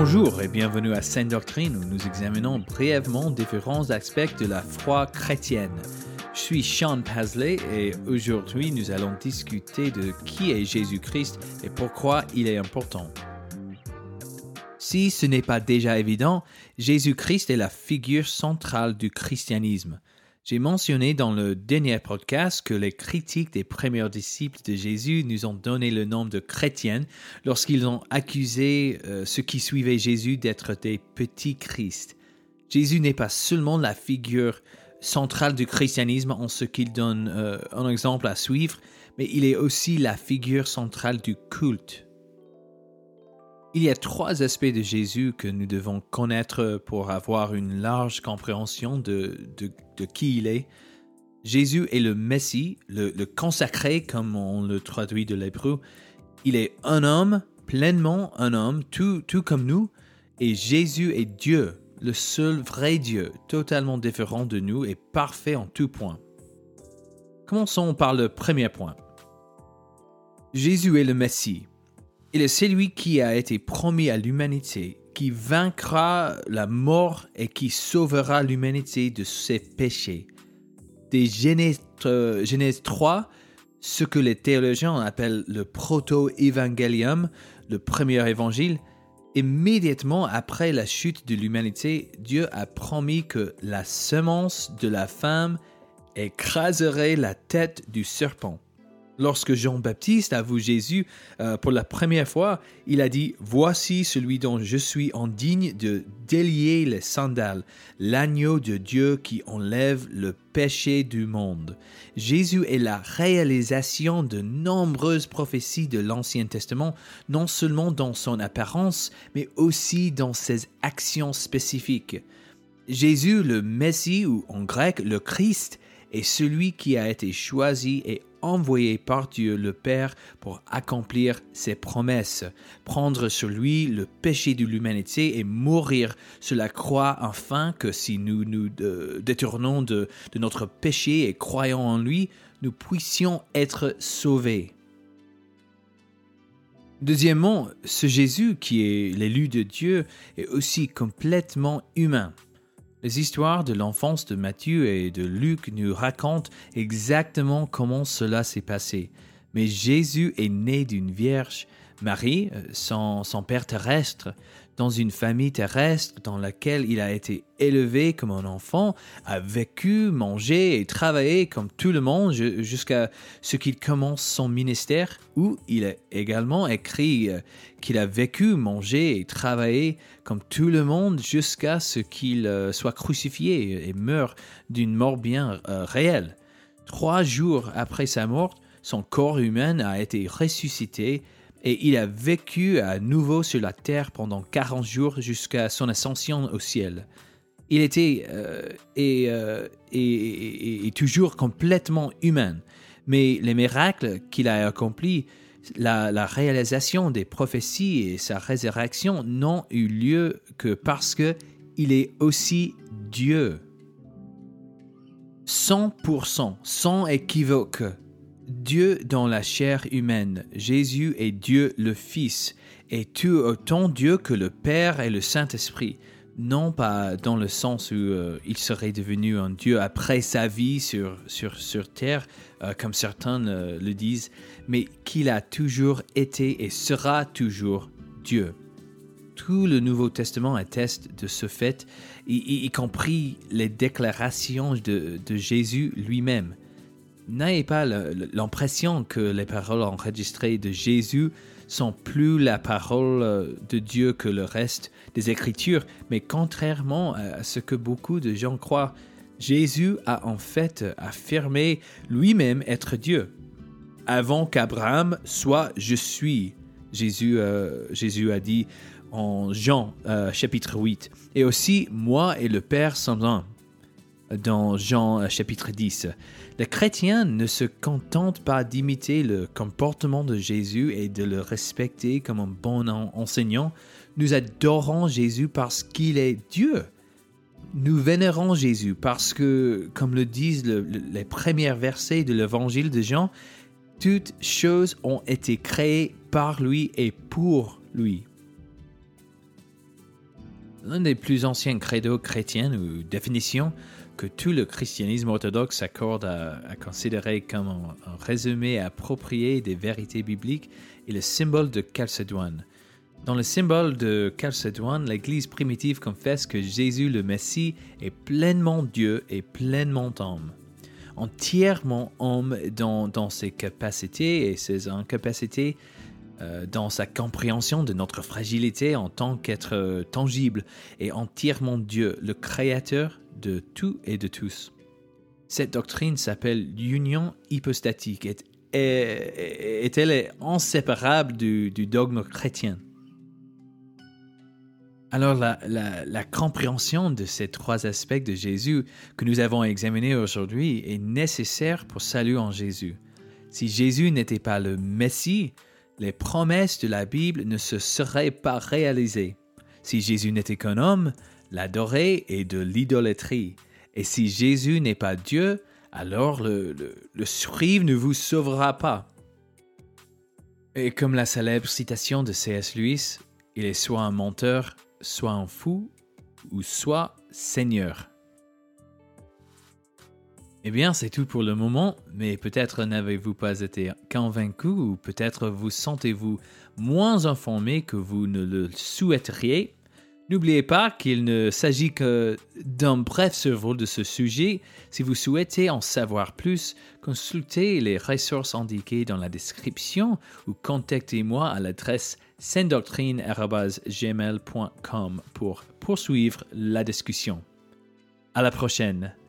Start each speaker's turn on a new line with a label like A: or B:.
A: Bonjour et bienvenue à Sainte Doctrine où nous examinons brièvement différents aspects de la foi chrétienne. Je suis Sean Pasley et aujourd'hui nous allons discuter de qui est Jésus-Christ et pourquoi il est important. Si ce n'est pas déjà évident, Jésus-Christ est la figure centrale du christianisme. J'ai mentionné dans le dernier podcast que les critiques des premiers disciples de Jésus nous ont donné le nom de chrétiens lorsqu'ils ont accusé ceux qui suivaient Jésus d'être des petits Christ. Jésus n'est pas seulement la figure centrale du christianisme en ce qu'il donne un exemple à suivre, mais il est aussi la figure centrale du culte. Il y a trois aspects de Jésus que nous devons connaître pour avoir une large compréhension de qui il est. Jésus est le Messie, le consacré comme on le traduit de l'hébreu. Il est un homme, pleinement un homme, tout comme nous. Et Jésus est Dieu, le seul vrai Dieu, totalement différent de nous et parfait en tout point. Commençons par le premier point. Jésus est le Messie. Il est celui qui a été promis à l'humanité, qui vaincra la mort et qui sauvera l'humanité de ses péchés. Dès Genèse 3, ce que les théologiens appellent le proto-évangélium, le premier évangile, immédiatement après la chute de l'humanité, Dieu a promis que la semence de la femme écraserait la tête du serpent. Lorsque Jean-Baptiste a vu Jésus pour la première fois, il a dit « Voici celui dont je suis indigne de délier les sandales, l'agneau de Dieu qui enlève le péché du monde. » Jésus est la réalisation de nombreuses prophéties de l'Ancien Testament, non seulement dans son apparence, mais aussi dans ses actions spécifiques. Jésus, le Messie, ou en grec, le Christ, est celui qui a été choisi et envoyé par Dieu le Père pour accomplir ses promesses, prendre sur lui le péché de l'humanité et mourir sur la croix afin que si nous nous détournons de notre péché et croyons en lui, nous puissions être sauvés. Deuxièmement, ce Jésus qui est l'élu de Dieu est aussi complètement humain. Les histoires de l'enfance de Matthieu et de Luc nous racontent exactement comment cela s'est passé. Mais Jésus est né d'une vierge, Marie, son père terrestre, dans une famille terrestre dans laquelle il a été élevé comme un enfant, a vécu, mangé et travaillé comme tout le monde jusqu'à ce qu'il commence son ministère, où il est également écrit qu'il a vécu, mangé et travaillé comme tout le monde jusqu'à ce qu'il soit crucifié et meure d'une mort bien réelle. 3 jours après sa mort, son corps humain a été ressuscité et il a vécu à nouveau sur la terre pendant 40 jours jusqu'à son ascension au ciel. Il était toujours complètement humain, mais les miracles qu'il a accomplis, la réalisation des prophéties et sa résurrection n'ont eu lieu que parce qu'il est aussi Dieu. 100%, sans équivoque. Dieu dans la chair humaine, Jésus est Dieu le Fils, et tout autant Dieu que le Père et le Saint-Esprit, non pas dans le sens où il serait devenu un Dieu après sa vie sur terre, comme certains le disent, mais qu'il a toujours été et sera toujours Dieu. Tout le Nouveau Testament atteste de ce fait, y compris les déclarations de Jésus lui-même. N'ayez pas l'impression que les paroles enregistrées de Jésus sont plus la parole de Dieu que le reste des Écritures, mais contrairement à ce que beaucoup de gens croient, Jésus a en fait affirmé lui-même être Dieu. Avant qu'Abraham soit « je suis », Jésus a dit en Jean chapitre 8, et aussi « moi et le Père sommes un ». Dans Jean chapitre 10. Les chrétiens ne se contentent pas d'imiter le comportement de Jésus et de le respecter comme un bon enseignant. Nous adorons Jésus parce qu'il est Dieu. Nous vénérons Jésus parce que, comme le disent les premiers versets de l'évangile de Jean, toutes choses ont été créées par lui et pour lui. l'un des plus anciens credos chrétiens ou définitions que tout le christianisme orthodoxe s'accorde à considérer comme un résumé approprié des vérités bibliques est le symbole de Chalcédoine. Dans le symbole de Chalcédoine, l'Église primitive confesse que Jésus le Messie est pleinement Dieu et pleinement homme. Entièrement homme dans ses capacités et ses incapacités, dans sa compréhension de notre fragilité en tant qu'être tangible, et entièrement Dieu, le créateur de tout et de tous. Cette doctrine s'appelle l'union hypostatique et elle est inséparable du dogme chrétien. Alors la compréhension de ces trois aspects de Jésus que nous avons examinés aujourd'hui est nécessaire pour salut en Jésus. Si Jésus n'était pas le Messie, les promesses de la Bible ne se seraient pas réalisées. Si Jésus n'était qu'un homme, l'adorer est de l'idolâtrie. Et si Jésus n'est pas Dieu, alors le suivre ne vous sauvera pas. Et comme la célèbre citation de C.S. Lewis, il est soit un menteur, soit un fou, ou soit Seigneur. Eh bien, c'est tout pour le moment, mais peut-être n'avez-vous pas été convaincu ou peut-être vous sentez-vous moins informé que vous ne le souhaiteriez. N'oubliez pas qu'il ne s'agit que d'un bref survol de ce sujet. Si vous souhaitez en savoir plus, consultez les ressources indiquées dans la description ou contactez-moi à l'adresse saintedoctrine@gmail.com pour poursuivre la discussion. À la prochaine.